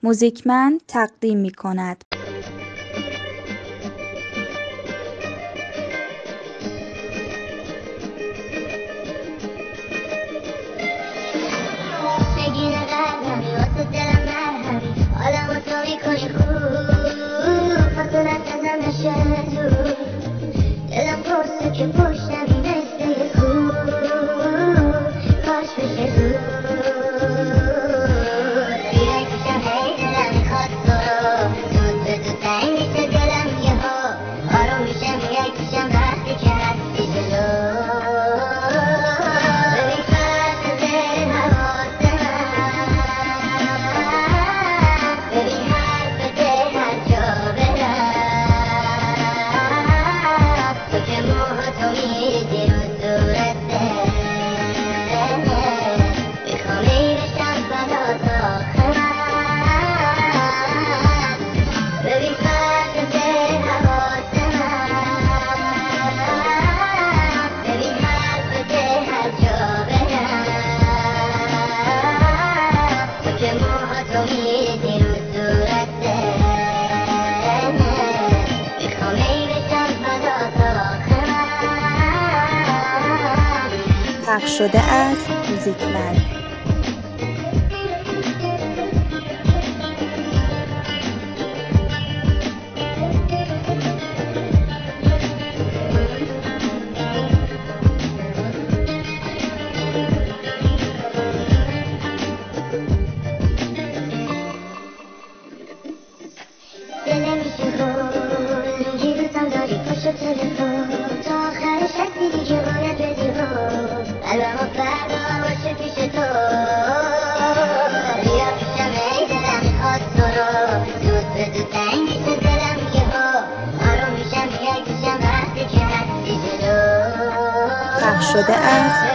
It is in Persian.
موزیکمند تقدیم می کند. نگین قلبمی واسه دلم مرهمی حالمو تو میکنی خوب فصلت ازم نشه تو دلم پرسه که پشتمی مثل یه کوه کاش بشه زود بیای پیشم هی دلم میخواد تو رو زود به زود تنگ میشه دلم یهو آروم میشه میای پیشم وقتی که هستی جلو پخش شده از موزیکمند. تا آخرش هستی که باید بدی قلبمو فردا باشه پیش تو بیا پیشم ای دلم میخواد تو رو زود به زود تنگ میشه دلم یهو آروم میشم میای پیشم وقتی که هستی جلو پخش شده از